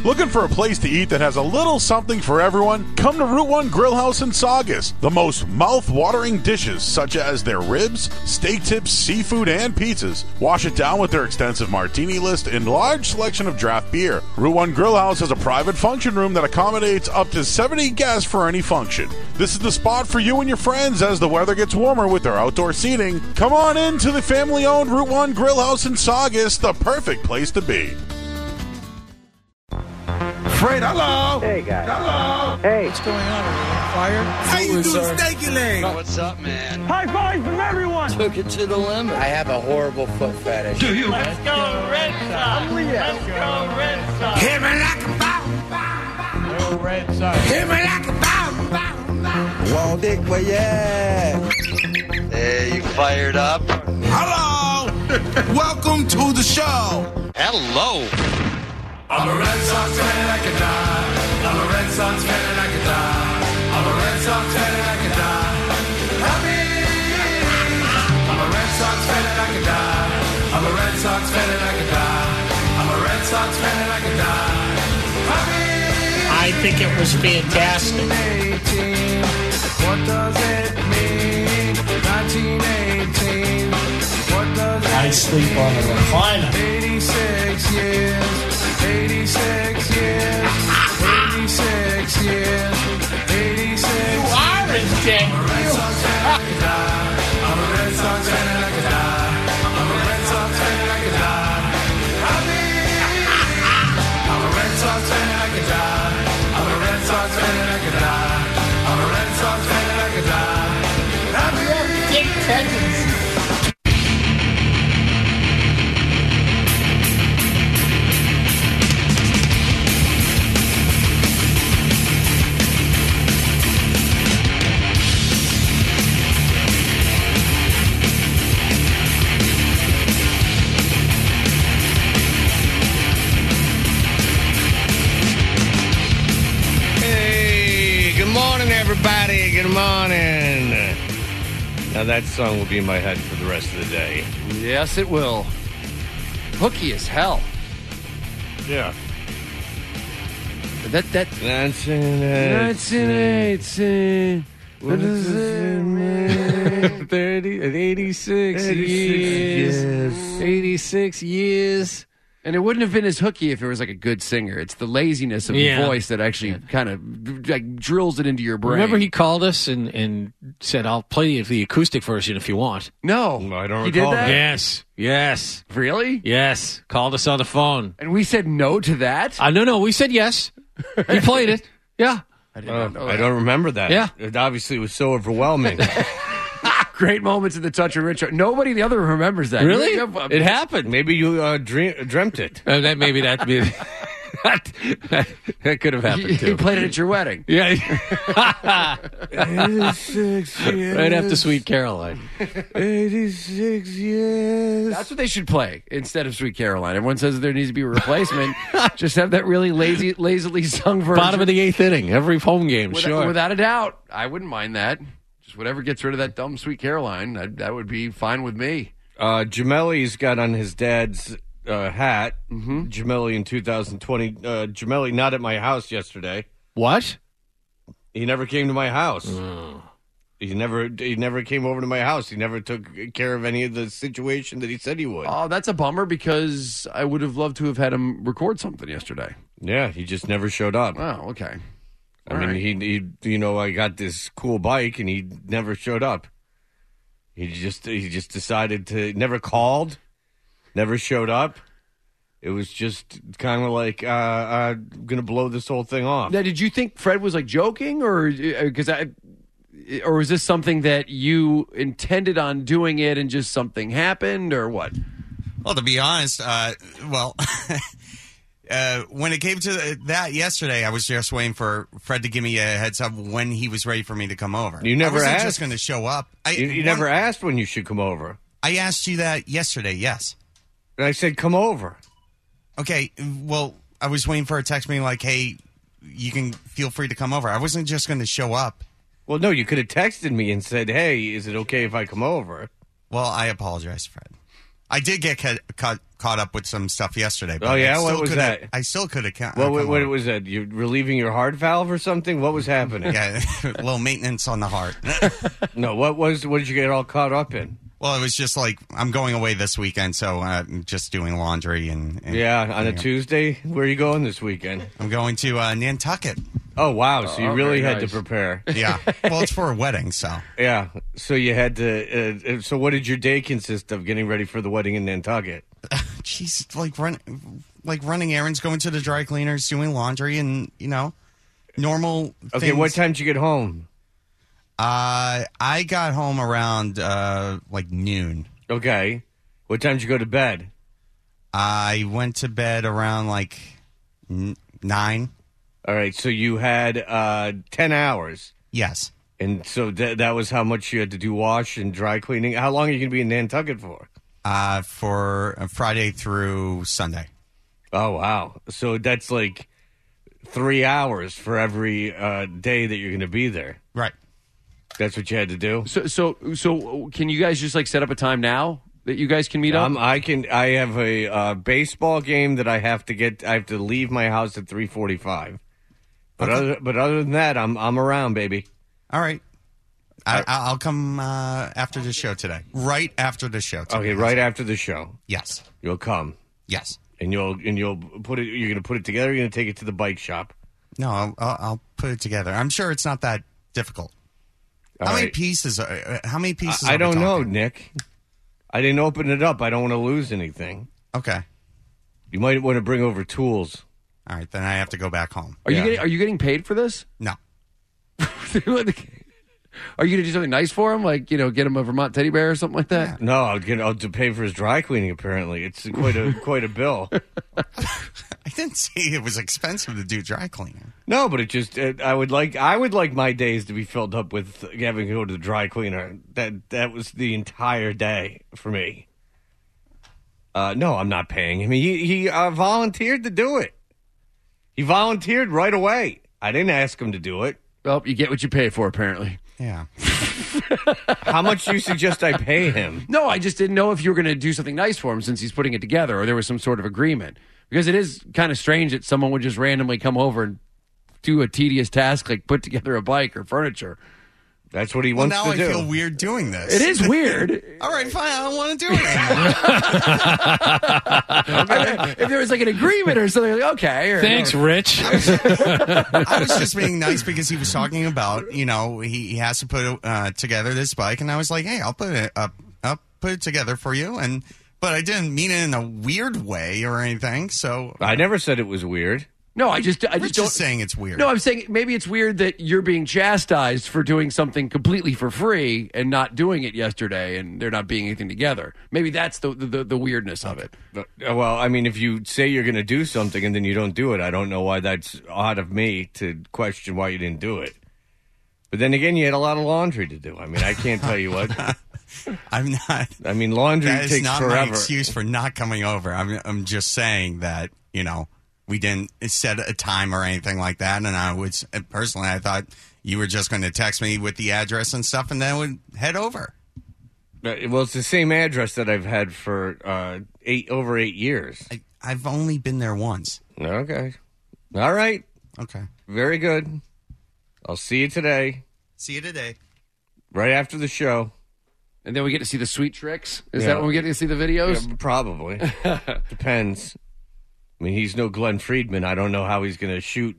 Looking for a place to eat that has a little something for everyone? Come to Route 1 Grill House in Saugus. The most mouth-watering dishes, such as their ribs, steak tips, seafood, and pizzas. Wash it down with their extensive martini list and large selection of draft beer. Route 1 Grill House has a private function room that accommodates up to 70 guests for any function. This is the spot for you and your friends as the weather gets warmer with their outdoor seating. Come on in to the family-owned Route 1 Grill House in Saugus, the perfect place to be. Fred, hello. Hey, guys. Hello. Hey. What's going on? Are we on fire? How you doing, Stanky Leg? What's up, man? High five from everyone. Took it to the limit. I have a horrible foot fetish. Do you? Let's go Red Sox. Let's go Red Sox. Hit me like a bomb. Go Red Sox. Hit me like a bomb. Wall Dick, where you at? Hey, you fired up? Hello. Welcome to the show. Hello. I'm a Red Sox fan and I can die. I'm a Red Sox fan and I can die. I'm a Red Sox fan and I can die. Happy. I'm a Red Sox fan and I can die. I'm a Red Sox fan and I can die. I'm a Red Sox fan and I can die. Happy. I think it was fantastic. 1918, what does it mean? 1918, what does it mean? I sleep on a recliner. 86 years, 86 years, 86 years, 86 You are in debt. I'm a Red Sox fan and I can die. I'm a Red Sox fan and I can die. I'm a Red Sox fan and I can die. Happy. I'm a Red Sox fan and I can die. I'm a Red Sox fan and I can die. I'm a Red Sox fan and I can die. Happy. Dick tendency. Everybody, good morning. Now that song will be in my head for the rest of the day. Yes, it will. Hooky as hell. Yeah. That 1918. What does it mean? 86 years. 86 years. And it wouldn't have been as hooky if it was like a good singer. It's the laziness of the voice that actually kind of like drills it into your brain. Remember he called us and said, I'll play the acoustic version if you want. No. I don't He did recall that? Yes. Really? Yes. Called us on the phone. And we said no to that? No, we said yes. He played it. Yeah. I did not know I that. don't remember that. Yeah. It obviously was so overwhelming. Great moments in the Touch of Rich. Nobody in the other room remembers that. Really? Yeah, It happened. Maybe you dreamt it. That could have happened He too. played it at your wedding. Yeah. 86 years. Right after Sweet Caroline. 86 years. That's what they should play instead of Sweet Caroline. Everyone says there needs to be a replacement. Just have that really lazily sung version. Bottom of the eighth inning, every home game, sure. Without a doubt. I wouldn't mind that. Just whatever gets rid of that dumb Sweet Caroline, that would be fine with me. Gemelli's got on his dad's hat. Gemelli in 2020. Gemelli not at my house yesterday. What? He never came to my house. He never came over to my house. He never took care of any of the situation that he said he would. Oh, that's a bummer because I would have loved to have had him record something yesterday. Yeah, he just never showed up. Oh, okay. I mean, he I got this cool bike and he never showed up. He just decided to never called, never showed up. It was just kind of like I'm gonna blow this whole thing off. Now, did you think Fred was like joking, or was this something that you intended on doing it and just something happened, or what? Well, to be honest, when it came to that yesterday, I was just waiting for Fred to give me a heads up when he was ready for me to come over. You never I wasn't asked. just going to show up. You never asked when you should come over. I asked you that yesterday, yes. And I said, come over. Okay, well, I was waiting for a text being like, hey, you can feel free to come over. I wasn't just going to show up. Well, no, you could have texted me and said, hey, is it okay if I come over? Well, I apologize, Fred. I did get caught up with some stuff yesterday. But Oh, yeah? I What still was coulda- that? I still could have. What was that? You relieving your heart valve or something? What was happening? Yeah, a little maintenance on the heart. No, what did you get all caught up in? Well, it was just like I'm going away this weekend, so I'm just doing laundry and Yeah, on a Tuesday. Where are you going this weekend? I'm going to Nantucket. Oh, wow. So you really very had nice. to prepare. Yeah, well, it's for a wedding, so Yeah. So you had to. So what did your day consist of getting ready for the wedding in Nantucket? jeez, running errands, going to the dry cleaners, doing laundry, and normal. Okay, things. what time did you get home? I got home around noon. Okay. What time did you go to bed? I went to bed around 9. All right. So you had 10 hours. Yes. And so that was how much you had to do wash and dry cleaning. How long are you going to be in Nantucket for? For Friday through Sunday. Oh, wow. So that's like 3 hours for every day that you're going to be there. Right. That's what you had to do? So can you guys just set up a time now that you guys can meet up? I have a baseball game that I have to get. I have to leave my house at 3:45. But other than that, I'm around, baby. All right. I'll come after the show today. Right after the show today. Okay, right after the show. Yes. You'll come. Yes. And you'll put it. You're going to put it together. You're going to take it to the bike shop. No, I'll put it together. I'm sure it's not that difficult. All How many right. pieces? How many pieces? I are we don't know, talking? Nick. I didn't open it up. I don't want to lose anything. Okay. You might want to bring over tools. All right, then I have to go back home. Are you getting paid for this? No. Are you going to do something nice for him, like get him a Vermont teddy bear or something like that? No, I'll to pay for his dry cleaning. Apparently, it's quite a bill. I didn't say it was expensive to do dry cleaning. No, but it just I would like my days to be filled up with having to go to the dry cleaner. That was the entire day for me. No, I'm not paying him. He volunteered to do it. He volunteered right away. I didn't ask him to do it. Well, you get what you pay for, apparently. Yeah. How much do you suggest I pay him? No, I just didn't know if you were going to do something nice for him since he's putting it together, or there was some sort of agreement. Because it is kind of strange that someone would just randomly come over and do a tedious task like put together a bike or furniture. That's what he Well, wants now to do. I feel weird doing this. It is weird. All right, fine. I don't want to do it anymore. If there was like an agreement or something, like, okay. Or, Thanks, Rich. I was just being nice because he was talking about, he has to put together this bike, and I was like, hey, I'll put it together for you, but I didn't mean it in a weird way or anything. So I never said it was weird. No, I just Rich don't. is saying it's weird. No, I'm saying maybe it's weird that you're being chastised for doing something completely for free and not doing it yesterday, and there not being anything together. Maybe that's the weirdness of it. Well, I mean, if you say you're going to do something and then you don't do it, I don't know why that's odd of me to question why you didn't do it. But then again, you had a lot of laundry to do. I mean, I can't tell you what. I'm not. I mean, laundry That is takes not forever. my excuse for not coming over. I'm just saying that we didn't set a time or anything like that, and I thought you were just going to text me with the address and stuff, and then would head over. Well, it's the same address that I've had for over 8 years. I've only been there once. Okay. All right. Okay. Very good. I'll see you today, See you today. right after the show. And then we get to see the sweet tricks. Is Yeah. that when we get to see the videos? Yeah, probably. Depends. I mean, he's no Glenn Friedman. I don't know how he's going to shoot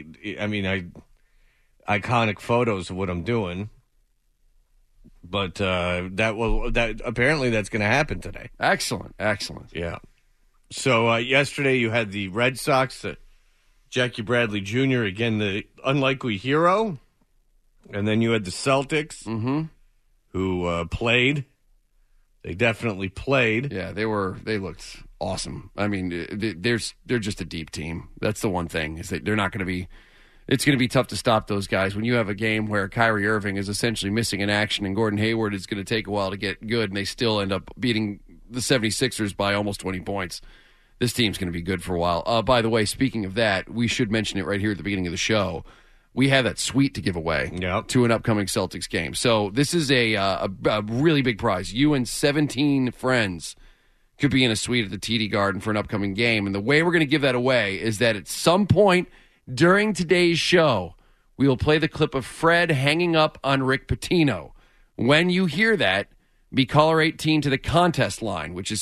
iconic photos of what I'm doing. But apparently that's going to happen today. Excellent. Yeah. So yesterday you had the Red Sox, Jackie Bradley Jr., again, the unlikely hero. And then you had the Celtics, who played. They definitely played. Yeah, they looked awesome. I mean, they're just a deep team. That's the one thing, is that they're not going to be. It's going to be tough to stop those guys when you have a game where Kyrie Irving is essentially missing in action and Gordon Hayward is going to take a while to get good, and they still end up beating the 76ers by almost 20 points. This team's going to be good for a while. By the way, speaking of that, we should mention it right here at the beginning of the show. We have that suite to give away to an upcoming Celtics game. So this is a really big prize. You and 17 friends could be in a suite at the TD Garden for an upcoming game. And the way we're going to give that away is that at some point during today's show, we will play the clip of Fred hanging up on Rick Pitino. When you hear that, be caller 18 to the contest line, which is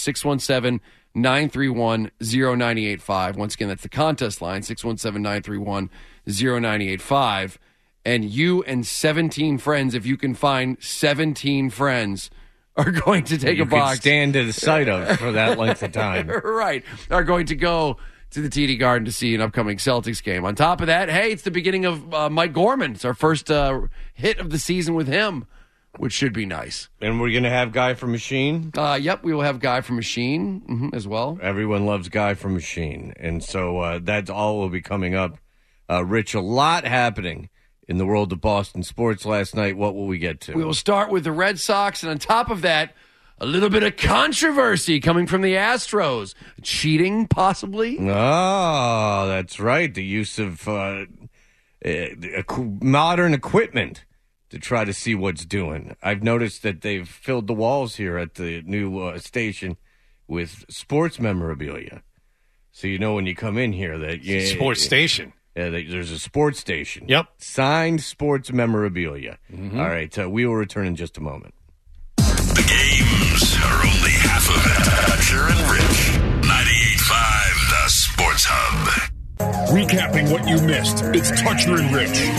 617-931-0985. Once again, that's the contest line, 617-931-0985. And you and 17 friends, if you can find 17 friends, are going to take you a box. Could stand to the sight of for that length of time. Right. Are going to go to the TD Garden to see an upcoming Celtics game. On top of that, hey, it's the beginning of Mike Gorman. It's our first hit of the season with him, which should be nice. And we're going to have Guy from Machine? Yep, we will have Guy from Machine as well. Everyone loves Guy from Machine. And so that's all will be coming up. Rich, a lot happening in the world of Boston sports last night. What will we get to? We will start with the Red Sox, and on top of that, a little bit of controversy coming from the Astros. Cheating, possibly? Oh, that's right. The use of modern equipment to try to see what's doing. I've noticed that they've filled the walls here at the new station with sports memorabilia. So you know when you come in here that... Sports station. Yeah, there's a sports station. Yep. Signed sports memorabilia. Mm-hmm. All right, we will return in just a moment. The games are only half of it. Toucher and Rich. 98.5, the Sports Hub. Recapping what you missed. It's Toucher and Rich.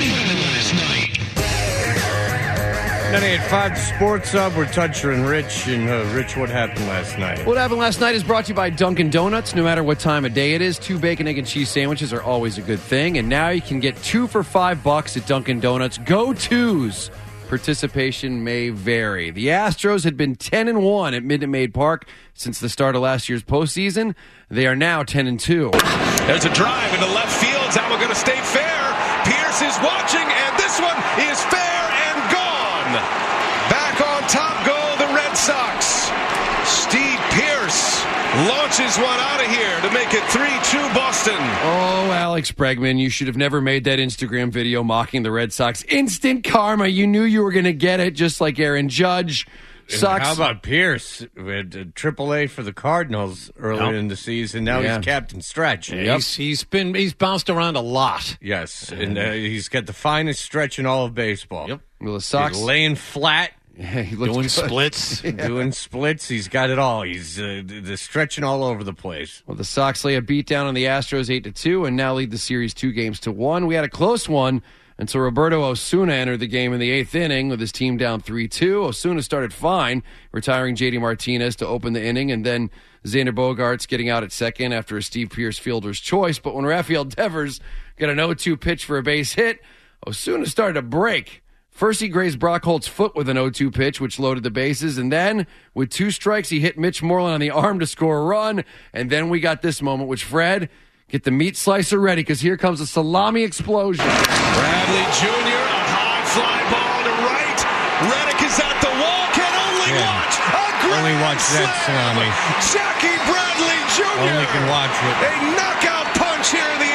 98.5, the Sports Hub. We're Toucher and Rich. And Rich, what happened last night? What happened last night is brought to you by Dunkin' Donuts. No matter what time of day it is, 2 bacon, egg, and cheese sandwiches are always a good thing. And now you can get 2 for $5 at Dunkin' Donuts. Go Twos. Participation may vary. The Astros had been 10-1 at Minute Maid Park since the start of last year's postseason. They are now 10-2. There's a drive into left field. Now we're going to stay fair. Pierce is watching, and this one is fair and gone. Back on top go the Red Sox. Steve Pierce launches one out of here to make it 3-2 Boston. Oh, Alex Bregman, you should have never made that Instagram video mocking the Red Sox. Instant karma. You knew you were going to get it, just like Aaron Judge. Sox. How about Pierce? We had AAA for the Cardinals earlier in the season. Now he's Captain Stretch. Yep. He's bounced around a lot. Yes, and he's got the finest stretch in all of baseball. Yep. Well, the Sox he's laying flat. Yeah, he doing splits. Doing splits. He's got it all. He's the stretching all over the place. Well, the Sox lay a beat down on the Astros 8-2 and now lead the series 2-1. We had a close one until Roberto Osuna entered the game in the 8th inning with his team down 3-2. Osuna started fine, retiring J.D. Martinez to open the inning, and then Xander Bogaerts getting out at second after a Steve Pierce fielder's choice. But when Rafael Devers got an 0-2 pitch for a base hit, Osuna started to break. First, he grazed Brock Holt's foot with an 0-2 pitch, which loaded the bases. And then, with 2 strikes, he hit Mitch Moreland on the arm to score a run. And then we got this moment, which, Fred, get the meat slicer ready, because here comes a salami explosion. Bradley Jr., a high fly ball to right. Reddick is at the wall, can only watch. A great only watch that salami. Jackie Bradley Jr. Only can watch it. A knockout punch here in the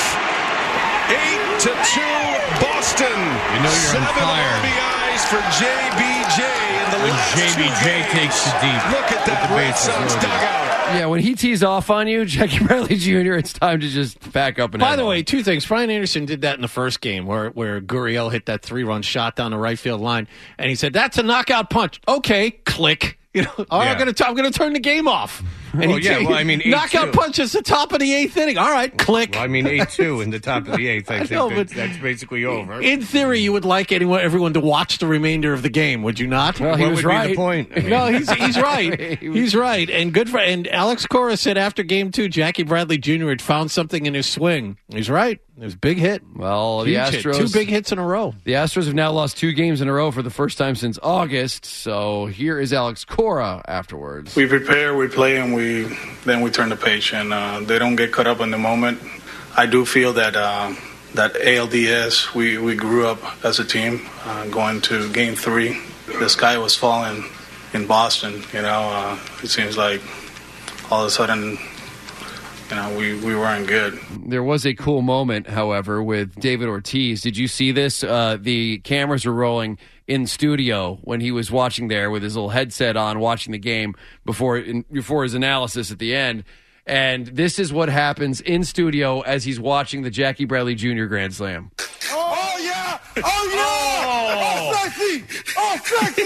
8th. 8-2 Boston. You know you're 7 on fire. RBIs for JBJ in the When last JBJ 2 games. takes the deep. Look at that Red Sox dugout. Yeah, when he tees off on you, Jackie Bradley Jr., it's time to just back up and By head the on. way, 2 things. Brian Anderson did that in the first game where Gurriel hit that 3-run shot down the right field line, and he said, "That's a knockout punch." Okay, click. You know, all right, I'm going to turn the game off. And Well, yeah, well, I mean, 8-2. knockout punch is the top of the 8th inning. All right, click. Well, I mean, 8-2 in the top of the 8th. I know, think but that's basically over. In theory, you would like everyone to watch the remainder of the game, would you not? Well, he What was would be right. the point? I mean, No, he's right. He's right. And good for. And Alex Cora said after game 2, Jackie Bradley Jr. had found something in his swing. He's right. It was a big hit. Well, the Huge hit. Astros 2 big hits in a row. The Astros have now lost 2 games in a row for the first time since August. So here is Alex Cora afterwards. We prepare, we play, and then we turn the page, and they don't get caught up in the moment. I do feel that that ALDS, we grew up as a team going to Game 3. The sky was falling in Boston. It seems like all of a sudden, we weren't good. There was a cool moment, however, with David Ortiz. Did you see this? The cameras were rolling. in studio when he was watching there with his little headset on, watching the game before his analysis at the end. And this is what happens in studio as he's watching the Jackie Bradley Jr. Grand Slam. Oh, yeah! Oh, yeah! Oh, sexy! Oh, sexy!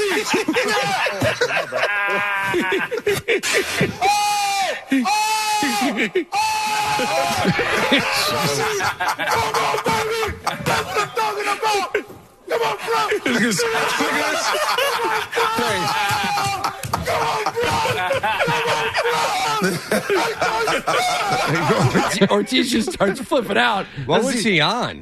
Yeah! Come on, baby! That's what I'm talking about! Come on, bro! Look at this! Ortiz just starts flipping out. What was he on?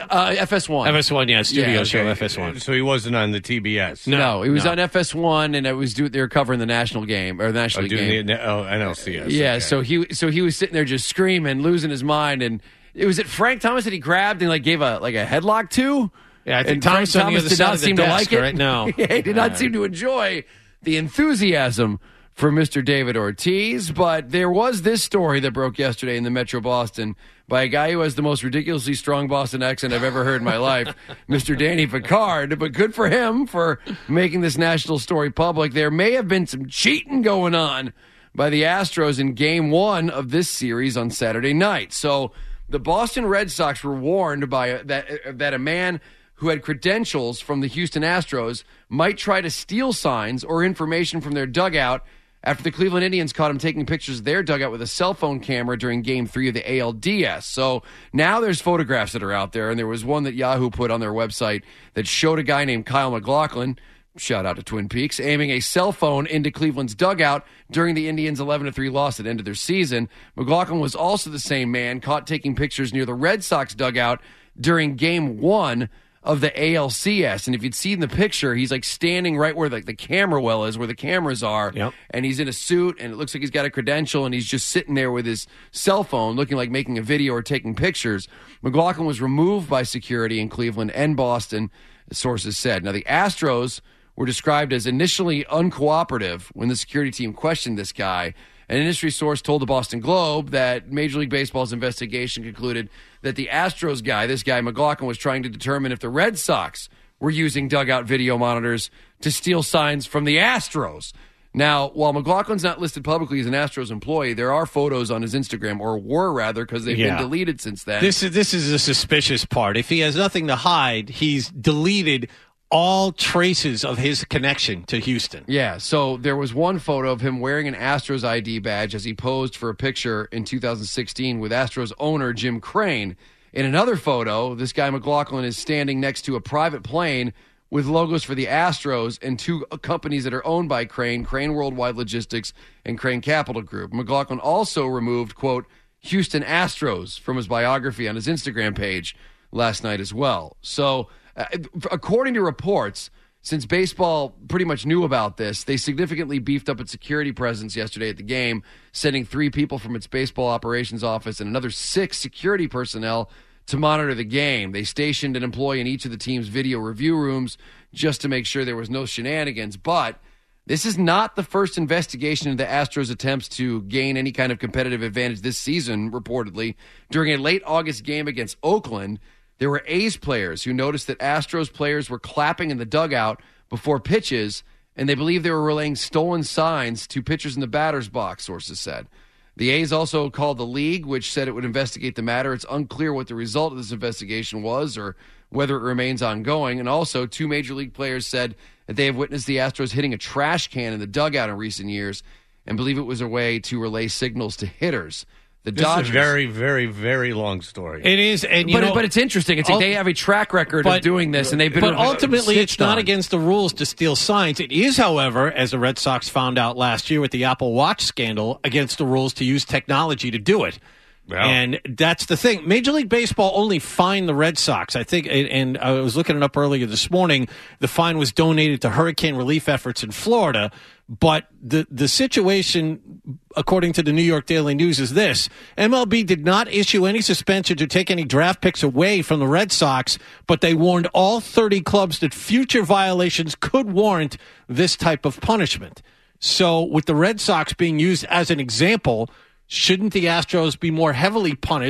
FS1. FS1, yeah, studio show okay. FS1. So he wasn't on the TBS. No, he was on FS1, and they were covering the national game or the National League game. NLCS. Yeah, okay. so he was sitting there just screaming, losing his mind, and it was Frank Thomas that he grabbed and gave a headlock to. Yeah, I think Frank Thomas on the other did side not of the seem desk, to like it. right? No. Yeah, he did not seem to enjoy the enthusiasm for Mr. David Ortiz. But there was this story that broke yesterday in the Metro Boston by a guy who has the most ridiculously strong Boston accent I've ever heard in my life, Mr. Danny Picard. But good for him for making this national story public. There may have been some cheating going on by the Astros in Game 1 of this series on Saturday night. So the Boston Red Sox were warned by that a man who had credentials from the Houston Astros might try to steal signs or information from their dugout after the Cleveland Indians caught him taking pictures of their dugout with a cell phone camera during Game 3 of the ALDS. So now there's photographs that are out there, and there was one that Yahoo put on their website that showed a guy named Kyle McLaughlin, shout out to Twin Peaks, aiming a cell phone into Cleveland's dugout during the Indians' 11-3 loss at the end of their season. McLaughlin was also the same man caught taking pictures near the Red Sox dugout during Game 1 of the ALCS. And if you'd seen the picture, he's standing right where the camera well is, where the cameras are. Yep. And he's in a suit, and it looks like he's got a credential, and he's just sitting there with his cell phone, looking like making a video or taking pictures. McLaughlin was removed by security in Cleveland and Boston, sources said. Now, the Astros were described as initially uncooperative when the security team questioned this guy. An industry source told the Boston Globe that Major League Baseball's investigation concluded that the Astros guy, this guy McLaughlin, was trying to determine if the Red Sox were using dugout video monitors to steal signs from the Astros. Now, while McLaughlin's not listed publicly as an Astros employee, there are photos on his Instagram, or were rather, because they've been deleted since then. This is the suspicious part. If he has nothing to hide, he's deleted all traces of his connection to Houston. Yeah, so there was one photo of him wearing an Astros ID badge as he posed for a picture in 2016 with Astros owner Jim Crane. In another photo, this guy McLaughlin is standing next to a private plane with logos for the Astros and two companies that are owned by Crane, Crane Worldwide Logistics and Crane Capital Group. McLaughlin also removed, quote, Houston Astros from his biography on his Instagram page last night as well. So, according to reports, since baseball pretty much knew about this, they significantly beefed up its security presence yesterday at the game, sending 3 people from its baseball operations office and another 6 security personnel to monitor the game. They stationed an employee in each of the team's video review rooms just to make sure there was no shenanigans. But this is not the first investigation into the Astros' attempts to gain any kind of competitive advantage this season, reportedly. During a late August game against Oakland, there were A's players who noticed that Astros players were clapping in the dugout before pitches, and they believe they were relaying stolen signs to pitchers in the batter's box, sources said. The A's also called the league, which said it would investigate the matter. It's unclear what the result of this investigation was or whether it remains ongoing. And also, 2 Major League players said that they have witnessed the Astros hitting a trash can in the dugout in recent years and believe it was a way to relay signals to hitters. The Dodgers. This is a very, very, very long story. It is, and but it's interesting. It's like they have a track record of doing this, and they've been. But ultimately, it's not on. against the rules to steal signs. It is, however, as the Red Sox found out last year with the Apple Watch scandal, against the rules to use technology to do it. Yeah. And that's the thing. Major League Baseball only fined the Red Sox. I think, and I was looking it up earlier this morning, the fine was donated to hurricane relief efforts in Florida. But the situation, according to the New York Daily News, is this. MLB did not issue any suspensions or take any draft picks away from the Red Sox, but they warned all 30 clubs that future violations could warrant this type of punishment. So with the Red Sox being used as an example, shouldn't the Astros be more heavily punished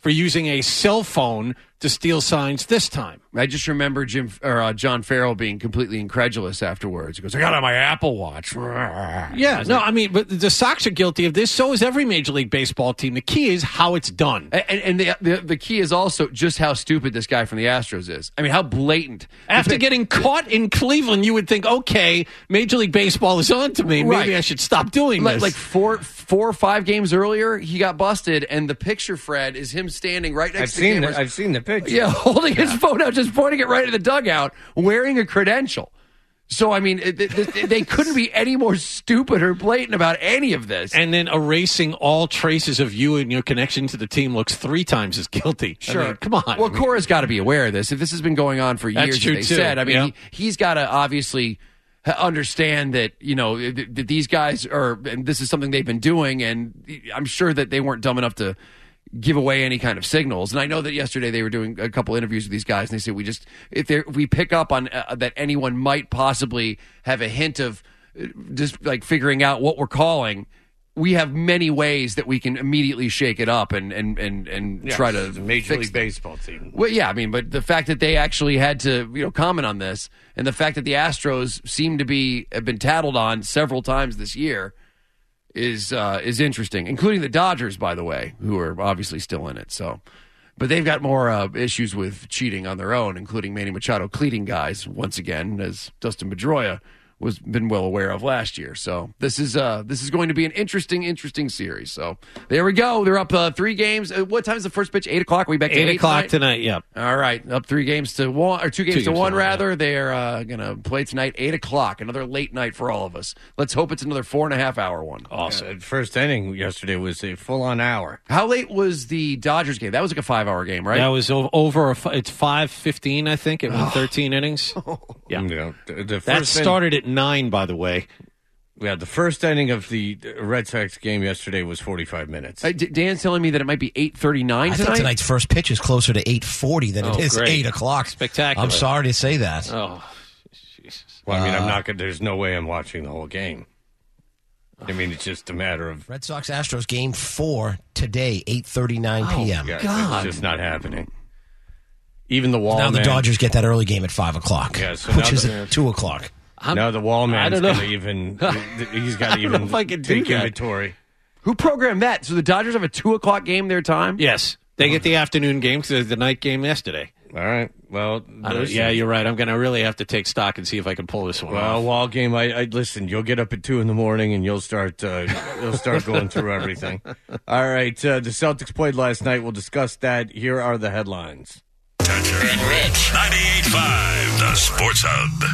for using a cell phone to steal signs this time. I just remember John Farrell being completely incredulous afterwards. He goes, I got it on my Apple Watch. Yeah, no, I mean, but the Sox are guilty of this. So is every Major League Baseball team. The key is how it's done. And the key is also just how stupid this guy from the Astros is. I mean, how blatant. After getting caught in Cleveland, you would think, okay, Major League Baseball is on to me. Maybe I should stop doing this. Like four or 5 games earlier, he got busted, and the picture, Fred, is him standing right next to cameras. I've seen the picture. Yeah, holding his phone out, just pointing it right at the dugout, wearing a credential. So, I mean, they couldn't be any more stupid or blatant about any of this. And then erasing all traces of you and your connection to the team looks 3 times as guilty. Sure. I mean, come on. Well, Cora's got to be aware of this. If this has been going on for years, That's true, they too. said, I mean, Yeah. he's got to obviously understand that, that these guys are, and this is something they've been doing, and I'm sure that they weren't dumb enough to give away any kind of signals. And I know that yesterday they were doing a couple interviews with these guys, and they said if we pick up on that anyone might possibly have a hint of just like figuring out what we're calling, we have many ways that we can immediately shake it up and try to it's a Major fix League Baseball team. Well, yeah, I mean, but the fact that they actually had to comment on this, and the fact that the Astros seem to have been tattled on several times this year is interesting, including the Dodgers, by the way, who are obviously still in it. So, but they've got more issues with cheating on their own, including Manny Machado cleating guys once again, as Dustin Pedroia was been well aware of last year. So this is going to be an interesting series. So there we go. They're up 3 games. What time is the first pitch? 8 o'clock. We back to 8 o'clock tonight. Yep. All right, up 3 games to 1, or 2 games to 1 rather. Yeah. They're going to play tonight, 8 o'clock. Another late night for all of us. Let's hope it's another 4.5-hour one. Awesome. First inning yesterday was a full-on hour. How late was the Dodgers game? That was like a 5-hour game, right? That was over. It's 5:15, I think. It went 13 innings. Yeah. The first that started at 9, by the way. Yeah, the first inning of the Red Sox game yesterday was 45 minutes. Dan's telling me that it might be 8:39 tonight. I think tonight's first pitch is closer to 8:40 than it is great. 8 o'clock. Spectacular. I'm sorry to say that. Oh, Jesus. Well, I mean, I'm not. There's no way I'm watching the whole game. I mean, it's just a matter of Red Sox Astros game 4 today, 8:39 p.m. Yeah, God. it's just not happening. Even the wall. Now man, the Dodgers get that early game at 5 o'clock, Yeah, so which now is the- at 2 o'clock. Now the wall man's know. going to even. He's got to even if I can do take that. inventory. Who programmed that? So the Dodgers have a 2 o'clock game their time? Yes. They get the afternoon game because the night game yesterday. All right. Well, Yeah, you're right. I'm going to really have to take stock and see if I can pull this one Well, off. wall game. I listen. You'll get up at 2 a.m. and you'll start going through everything. All right. The Celtics played last night. We'll discuss that. Here are the headlines. Toucher and Rich. 98.5 The Sports Hub.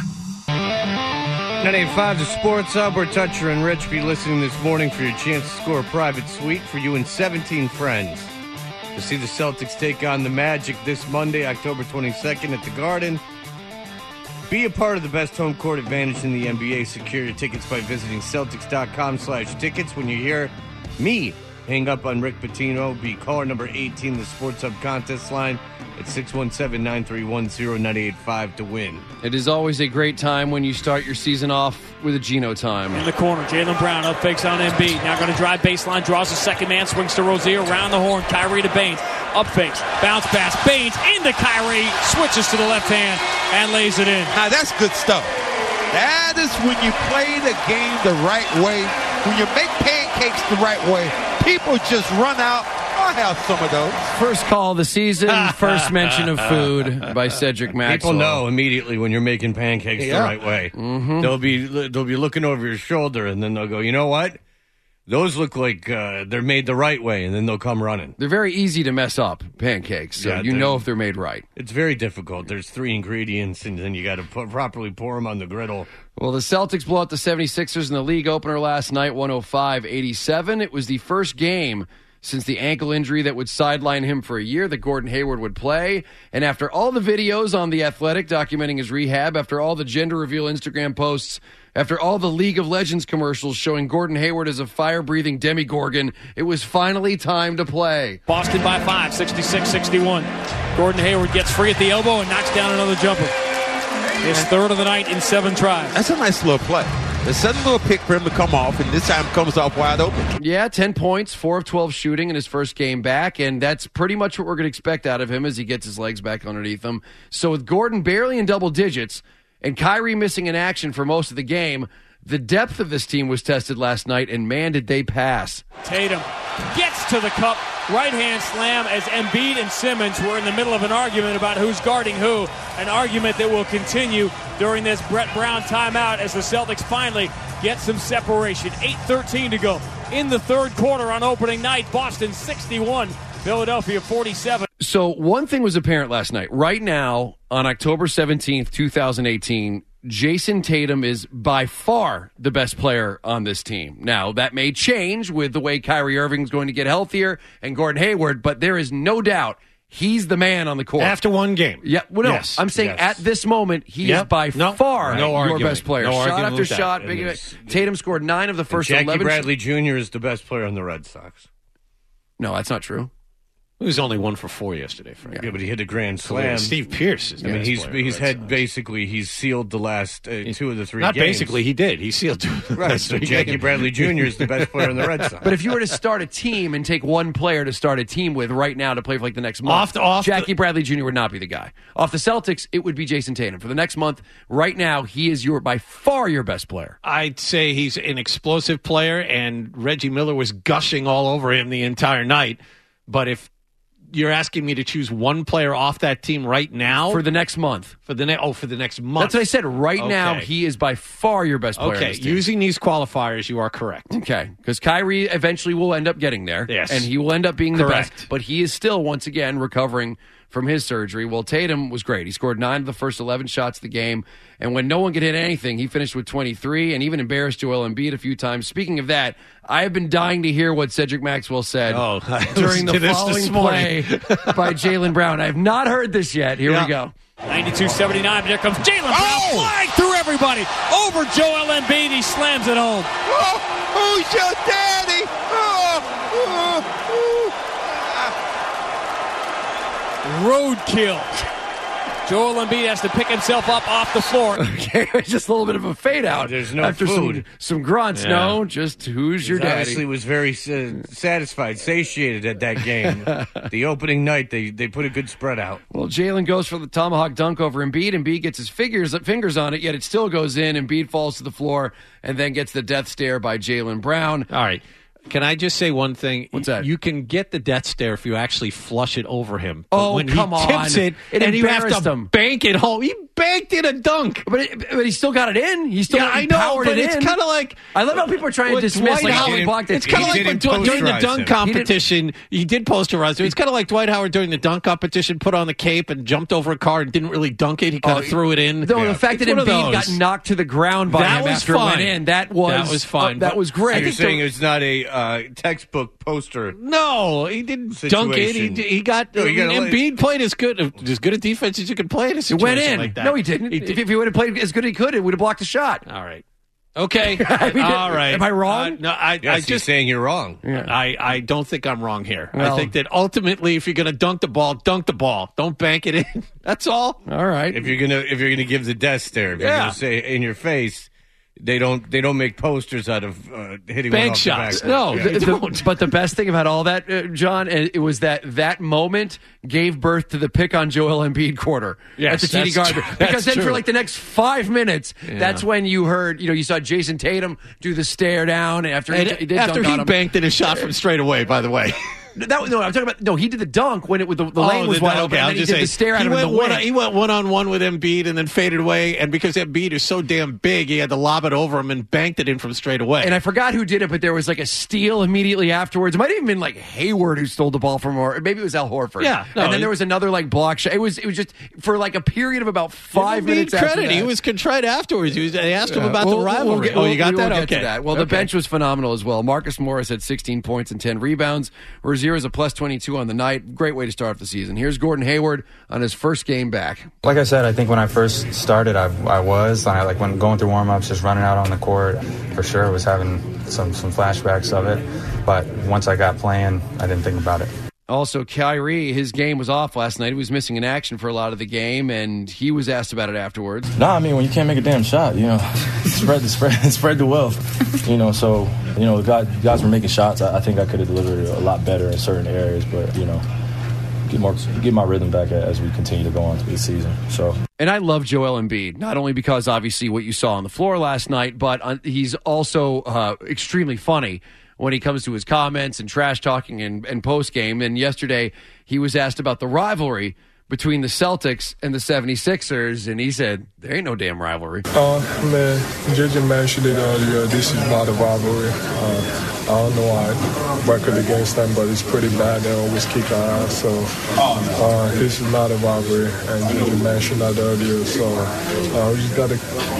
98.5 The Sports Hub. We're Toucher and Rich. Be listening this morning for your chance to score a private suite for you and 17 friends to see the Celtics take on the Magic this Monday, October 22nd at the Garden. Be a part of the best home court advantage in the NBA. Secure your tickets by visiting Celtics.com/tickets. When you hear me hang up on Rick Pitino, be caller number 18, the Sports Hub contest line at 617-931-0985 to win. It is always a great time when you start your season off with a Geno time. In the corner, Jaylen Brown up fakes on Embiid. Now going to drive baseline, draws a second man, swings to Rozier, round the horn, Kyrie to Baines. Up fakes, bounce pass, Baines into Kyrie, switches to the left hand, and lays it in. Now that's good stuff. That is when you play the game the right way, when you make pancakes the right way. People just run out. I'll have some of those. First call of the season, first mention of food by Cedric Maxwell. People know immediately when you're making pancakes the right way. Mm-hmm. They'll be looking over your shoulder, and then they'll go, you know what? Those look like they're made the right way, and then they'll come running. They're very easy to mess up, pancakes, so Yeah, you know if they're made right. It's very difficult. There's 3 ingredients, and then you got to properly pour them on the griddle. Well, the Celtics blew out the 76ers in the league opener last night, 105-87. It was the first game since the ankle injury that would sideline him for a year that Gordon Hayward would play. And after all the videos on The Athletic documenting his rehab, after all the gender reveal Instagram posts, after all the League of Legends commercials showing Gordon Hayward as a fire-breathing demigorgon, it was finally time to play. Boston by 5, 66-61. Gordon Hayward gets free at the elbow and knocks down another jumper. His third of the night in 7 tries. That's a nice little play. They set a little pick for him to come off, and this time comes off wide open. Yeah, 10 points, 4 of 12 shooting in his first game back, and that's pretty much what we're going to expect out of him as he gets his legs back underneath him. So with Gordon barely in double digits and Kyrie missing in action for most of the game, the depth of this team was tested last night, and man, did they pass. Tatum gets to the cup, right-hand slam as Embiid and Simmons were in the middle of an argument about who's guarding who, an argument that will continue during this Brett Brown timeout as the Celtics finally get some separation. 8:13 to go in the third quarter on opening night. Boston 61, Philadelphia 47. So one thing was apparent last night. Right now, on October 17th, 2018, Jason Tatum is by far the best player on this team. Now, that may change with the way Kyrie Irving's going to get healthier and Gordon Hayward, but there is no doubt he's the man on the court. After one game. Yeah, well, no, Yes. I'm saying Yes. at this moment, he is by far No your arguing. best player. No shot arguing after with that. shot. It is. Tatum scored 9 of the first Jackie 11. Bradley Jr. is the best player on the Red Sox. No, that's not true. He was only 1 for 4 yesterday, Frank. Yeah, but he hit a grand slam. Steve Pierce is the best player on the he's Red had basically he's sealed the last 2 of the 3 Not games. basically, he did. He sealed 2 of the Right, last so 3 Jackie games. Bradley Jr. is the best player on the Red Sox. But if you were to start a team and take one player to start a team with right now to play for like the next month, Jackie Bradley Jr. would not be the guy. Off the Celtics, it would be Jason Tatum. For the next month, right now, he is by far your best player. I'd say he's an explosive player, and Reggie Miller was gushing all over him the entire night. But if you're asking me to choose one player off that team right now For the next month. for the next month. That's what I said. Right now, Okay. he is by far your best player. on Okay, this team. using these qualifiers, you are correct. Okay, because Kyrie eventually will end up getting there. Yes. And he will end up being the Correct. best. But he is still, once again, recovering from his surgery. Well, Tatum was great. He scored 9 of the first 11 shots of the game. And when no one could hit anything, he finished with 23 and even embarrassed Joel Embiid a few times. Speaking of that, I have been dying to hear what Cedric Maxwell said during the following play by Jaylen Brown. I have not heard this yet. Here we go. 92-79, but here comes Jaylen Brown flying through everybody. Over Joel Embiid, he slams it home. Who's your daddy? Roadkill. Joel Embiid has to pick himself up off the floor. Okay, just a little bit of a fade out. There's no after food. Some grunts. Yeah. No, just who's your He daddy? obviously was very satisfied, satiated at that game. The opening night, they put a good spread out. Well, Jalen goes for the tomahawk dunk over Embiid. Embiid gets his fingers on it, yet it still goes in. Embiid falls to the floor and then gets the death stare by Jaylen Brown. All right. Can I just say one thing? What's that? You can get the death stare if you actually flush it over him. Oh, when come he tips on. it, It and you have embarrassed to him. bank it home. He banked in a dunk. But he still got it in. He still I know, powered but it it's in. kind of like I love how people are trying to dismiss like how he blocked it. It's kind of like when during the dunk competition, he did posterize it. It's kind of like Dwight Howard during the dunk competition, put on the cape and jumped over a car and didn't really dunk it. He kind of threw it in. No, the fact that It's one of Embiid those. got knocked to the ground by That him was after it went fine. in, that was fine. that was great. You're saying it's not a textbook poster. No, he didn't dunk it. Situation. He got. No, you gotta Embiid played as good a defense as you could play in a It situation went in. like that. No, he didn't. If he would have played as good as he could, it would have blocked a shot. All right. Okay. I mean, All right. am I wrong? No, I Yes, he's just saying you're wrong. I don't think I'm wrong here. Well- I think that ultimately, if you're going to dunk the ball. Don't bank it in. That's all. All right. If you're gonna give the death stare, if you're Yeah. gonna say in your face, they don't make posters out of hitting one Bank off shots. the back. No, But the best thing about all that, John, it was that moment gave birth to the pick on Joel Embiid quarter Yes, at the TD that's Garden. true. Because That's then for true. like the next 5 minutes, that's when you heard, you saw Jason Tatum do the stare down after he did after dunk he on him. banked in a shot from straight away. By the way. I'm talking about. No, he did the dunk when the lane was wide open. And then he did the stare at him in the wing. He went one-on-one with Embiid and then faded away. And because Embiid is so damn big, he had to lob it over him and banked it in from straight away. And I forgot who did it, but there was like a steal immediately afterwards. It might have even been like Hayward who stole the ball from, or maybe it was Al Horford. Yeah, no, and then there was another like block shot. It was just for like a period of about 5 minutes. After credit. that. He was contrite afterwards. They asked him about the rivalry. We'll you got that? We'll Okay. get to that. Well, the bench was phenomenal as well. Marcus Morris had 16 points and 10 rebounds. Rozier is a plus 22 on the night. Great way to start off the season. Here's Gordon Hayward on his first game back. Like I said, I think when I first started, I was when going through warm-ups, just running out on the court, for sure was having some flashbacks of it. But once I got playing, I didn't think about it. Also, Kyrie, his game was off last night. He was missing in action for a lot of the game, and he was asked about it afterwards. Nah, I mean, when you can't make a damn shot, spread the wealth. So the guys were making shots. I think I could have delivered a lot better in certain areas, but get my rhythm back as we continue to go on through the season. So. And I love Joel Embiid, not only because obviously what you saw on the floor last night, but he's also extremely funny when he comes to his comments and trash talking and post game. And yesterday he was asked about the rivalry between the Celtics and the 76ers, and he said, there ain't no damn rivalry. Man, Judge mentioned it earlier. This is not a rivalry. I don't know our record against them, but it's pretty bad. They always kick our ass. So this is not a rivalry, and Judge mentioned that earlier. So we just got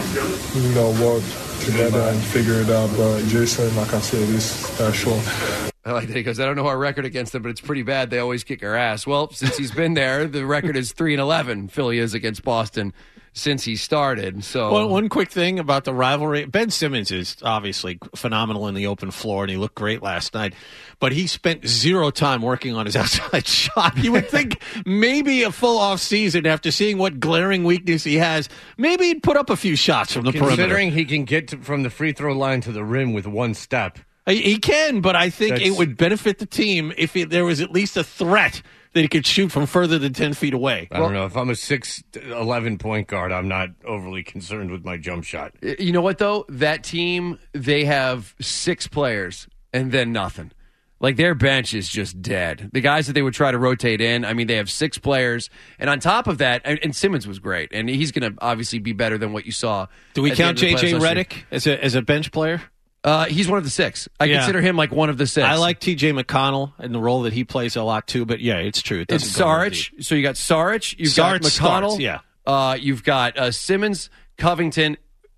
to, work together and figure it out. But Jason, like I said, is special. I like that he goes, I don't know our record against them, but it's pretty bad. They always kick our ass. Well, since he's been there, the record is 3-11. Philly is against Boston since he started. So one quick thing about the rivalry. Ben Simmons is obviously phenomenal in the open floor, and he looked great last night. But he spent zero time working on his outside shot. You would think maybe a full off season after seeing what glaring weakness he has, maybe he'd put up a few shots from the perimeter. Considering he can get from the free throw line to the rim with one step. He can, but I think it would benefit the team if there was at least a threat that he could shoot from further than 10 feet away. I don't know. If I'm a 6'11" point guard, I'm not overly concerned with my jump shot. You know what, though? That team, they have 6 players and then nothing. Like, their bench is just dead. The guys that they would try to rotate in, I mean, they have 6 players. And on top of that, and Simmons was great. And he's going to obviously be better than what you saw. Do we count J.J. Redick as a bench player? He's one of the 6. I consider him like one of the 6. I like T.J. McConnell and the role that he plays a lot too. But yeah, it's true. It's Saric. So you got Saric. You've got McConnell. You've got Simmons, Covington.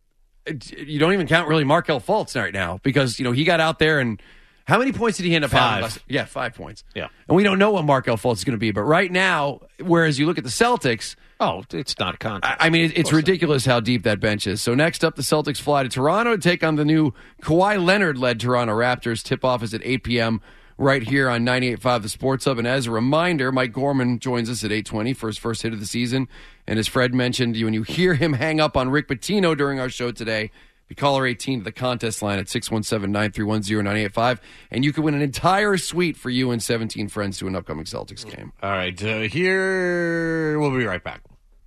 You don't even count really Markelle Fultz right now because he got out there and how many points did he end up having? 5 points. Yeah, and we don't know what Markelle Fultz is going to be. But right now, whereas you look at the Celtics. Oh, it's not a contest. I mean, it's ridiculous how deep that bench is. So next up, the Celtics fly to Toronto to take on the new Kawhi Leonard-led Toronto Raptors. Tip-off is at 8 p.m. right here on 98.5 The Sports Hub. And as a reminder, Mike Gorman joins us at 8:20 for his first hit of the season. And as Fred mentioned, when you hear him hang up on Rick Pitino during our show today, be caller 18 to the contest line at 617-931-0985. And you can win an entire suite for you and 17 friends to an upcoming Celtics game. All right, here we'll be right back.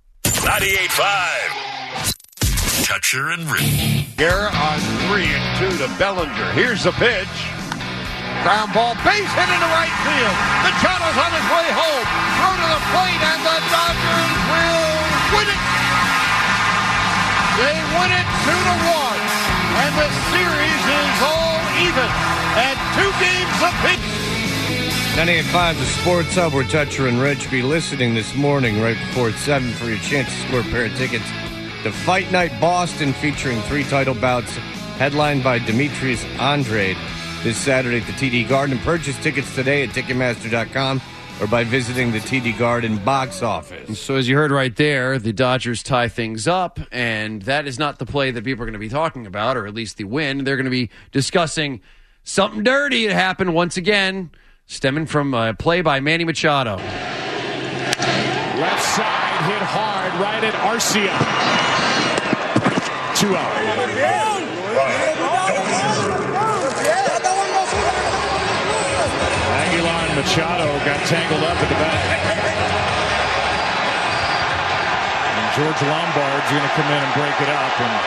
98.5. Toucher and Rich. Guerra on 3 and 2 to Bellinger. Here's the pitch. Ground ball, base hit into right field. Machado's on his way home. Throw to the plate, and the Dodgers will win it. They win it 2-1, and the series is all even at 2 games apiece. 98.5 The Sports Hub, where Toucher and Rich be listening this morning right before 7 for your chance to score a pair of tickets to Fight Night Boston, featuring 3 title bouts, headlined by Demetrius Andrade this Saturday at the TD Garden. Purchase tickets today at Ticketmaster.com or by visiting the TD Garden box office. So as you heard right there, the Dodgers tie things up, and that is not the play that people are going to be talking about, or at least the win. They're going to be discussing something dirty that happened once again, stemming from a play by Manny Machado. Left side hit hard right at Arcia. 2-0. Aguilar and Machado got tangled up at the back. And George Lombard's going to come in and break it up. And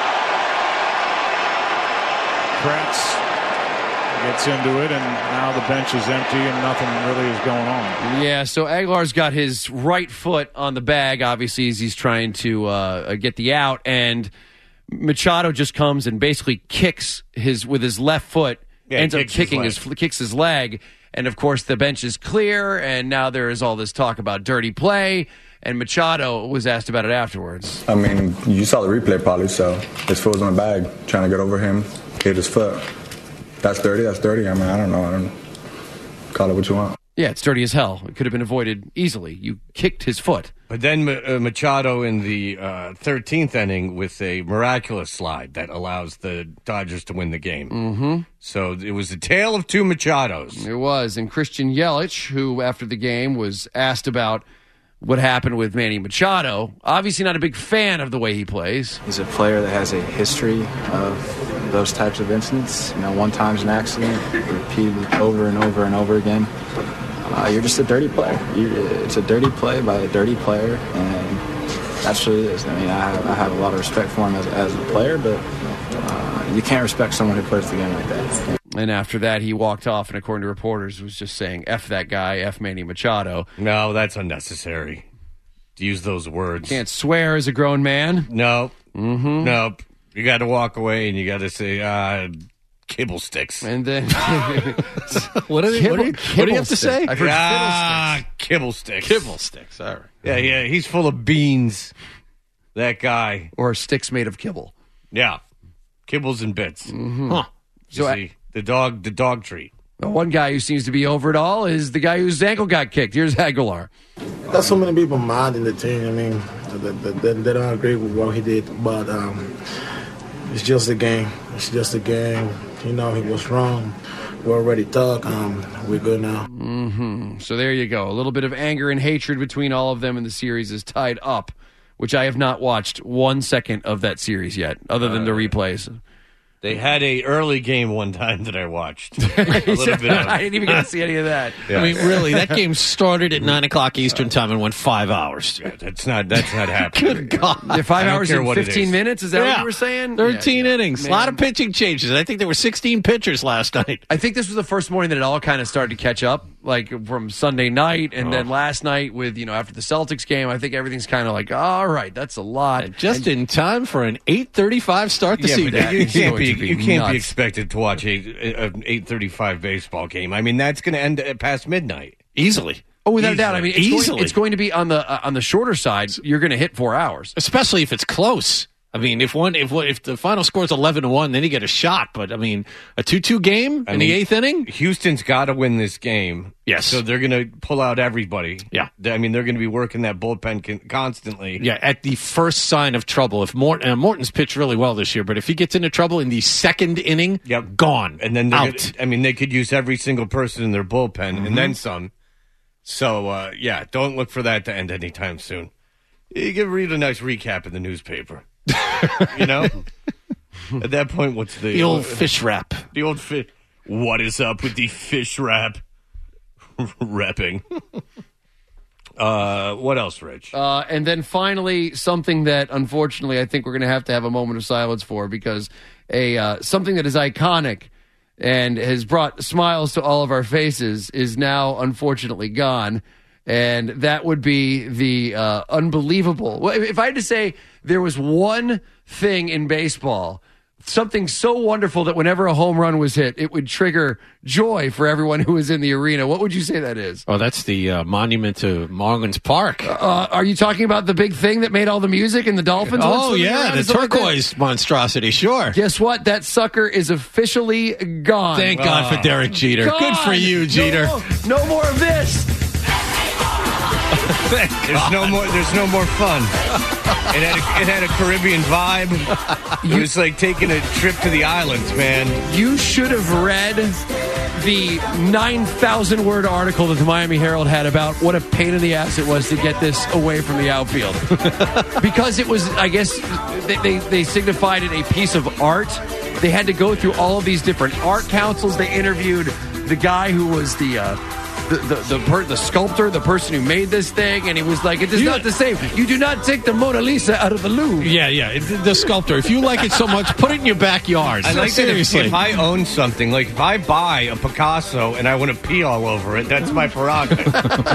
Kratz gets into it, and now the bench is empty and nothing really is going on. Yeah, so Aguilar's got his right foot on the bag, obviously, as he's trying to get the out, and Machado just comes and basically kicks with his left foot, ends up kicks his leg, and of course the bench is clear, and now there is all this talk about dirty play, and Machado was asked about it afterwards. I mean, you saw the replay probably, so his foot was on the bag, trying to get over him, hit his foot. That's dirty. I mean, I don't know. Call it what you want. Yeah, it's dirty as hell. It could have been avoided easily. You kicked his foot. But then Machado in the 13th inning with a miraculous slide that allows the Dodgers to win the game. Mm-hmm. So it was a tale of two Machados. It was. And Christian Yelich, who after the game was asked about what happened with Manny Machado, obviously not a big fan of the way he plays. He's a player that has a history of those types of incidents. One time's an accident, repeated over and over and over again. You're just a dirty player. It's a dirty play by a dirty player, and that's what it is. I have a lot of respect for him as a player, but you can't respect someone who plays the game like that. And after that, he walked off, and according to reporters, was just saying, F that guy, F Manny Machado. No, that's unnecessary to use those words. Can't swear as a grown man. No. Mm-hmm. Nope. You got to walk away, and you got to say, kibble sticks. And then what do you have to say? I've heard kibble sticks. Kibble sticks. All right. Yeah. He's full of beans. That guy. Or sticks made of kibble. Yeah. Kibbles and bits. Mm-hmm. Huh. See, the dog treat. One guy who seems to be over it all is the guy whose ankle got kicked. Here's Aguilar. There's so many people mad in the team. They don't agree with what he did, but it's just a game. It's just a game. He was wrong. We already talked. We're good now. Mm-hmm. So there you go. A little bit of anger and hatred between all of them, and the series is tied up, which I have not watched 1 second of that series yet, other than the replays. They had a early game one time that I watched. A little bit of, I didn't even get to see any of that. Yeah. I mean, really, that game started at 9 o'clock Eastern time and went 5 hours. Yeah, that's not happening. Good God. 5 hours and 15 minutes? Is that what you were saying? 13 innings. Man. A lot of pitching changes. I think there were 16 pitchers last night. I think this was the first morning that it all kind of started to catch up, like from Sunday night and then last night with, after the Celtics game. I think everything's kind of like, all right, that's a lot. And just in time for an 8:35 start this evening. You can't be expected to watch an 8:35 baseball game. I mean, that's going to end past midnight easily. Oh, without a doubt. I mean, it's going to be on the shorter side. You're going to hit 4 hours, especially if it's close. I mean, if the final score is 11-1, then you get a shot. But I mean, a 2-2 game in the 8th inning. Houston's got to win this game. Yes, so they're going to pull out everybody. Yeah, I mean, they're going to be working that bullpen constantly. Yeah, at the first sign of trouble. If Morton's pitched really well this year, but if he gets into trouble in the 2nd inning, gone and then out. They could use every single person in their bullpen and then some. So don't look for that to end anytime soon. You can read a nice recap in the newspaper. At that point, what's the old fish wrap? The old fish. What is up with the fish wrap? Repping. What else, Rich? And then finally, something that unfortunately I think we're going to have a moment of silence for, because something that is iconic and has brought smiles to all of our faces is now unfortunately gone. And that would be the unbelievable. Well, if I had to say there was one thing in baseball, something so wonderful that whenever a home run was hit, it would trigger joy for everyone who was in the arena, what would you say that is? Oh, that's the monument to Marlins Park. Are you talking about the big thing that made all the music and the Dolphins? Oh, yeah, the turquoise monstrosity, sure. Guess what? That sucker is officially gone. Thank God for Derek Jeter. Gone. Good for you, Jeter. No more of this. There's no more fun. It had a Caribbean vibe. It was like taking a trip to the islands, man. You should have read the 9,000-word article that the Miami Herald had about what a pain in the ass it was to get this away from the outfield. Because it was, I guess, they signified it a piece of art. They had to go through all of these different art councils. They interviewed the guy who was the sculptor, the person who made this thing, and he was like, it is not the same. You do not take the Mona Lisa out of the Louvre. Yeah, the sculptor. If you like it so much, put it in your backyard. I like seriously. That if I own something, like if I buy a Picasso and I want to pee all over it, that's my prerogative.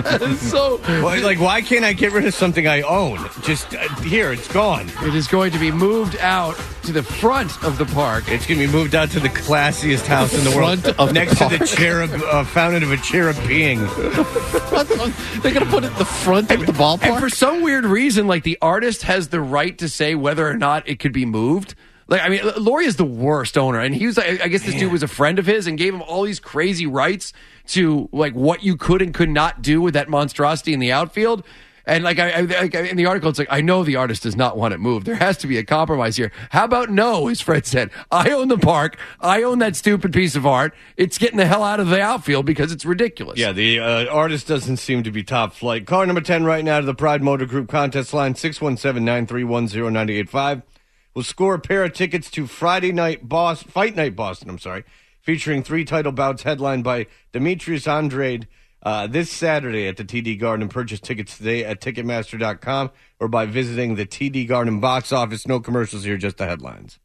Why can't I get rid of something I own? Just here, it's gone. It is going to be moved out to the front of the park. It's going to be moved out to the classiest house in the world, next to the cherub fountain of a cherub peeing. They're going to put it at the front of the ballpark? And for some weird reason, like, the artist has the right to say whether or not it could be moved. Like, I mean, Laurie is the worst owner, and he was. I guess this dude was a friend of his and gave him all these crazy rights to like what you could and could not do with that monstrosity in the outfield. And like in the article, it's like, I know the artist does not want it moved. There has to be a compromise here. How about no, as Fred said? I own the park. I own that stupid piece of art. It's getting the hell out of the outfield because it's ridiculous. Yeah, the artist doesn't seem to be top flight. Car number 10 right now to the Pride Motor Group contest line, 617-931-0985. We'll score a pair of tickets to Fight Night Boston, featuring 3 title bouts headlined by Demetrius Andrade. This Saturday at the TD Garden. Purchase tickets today at Ticketmaster.com or by visiting the TD Garden box office. No commercials here, just the headlines.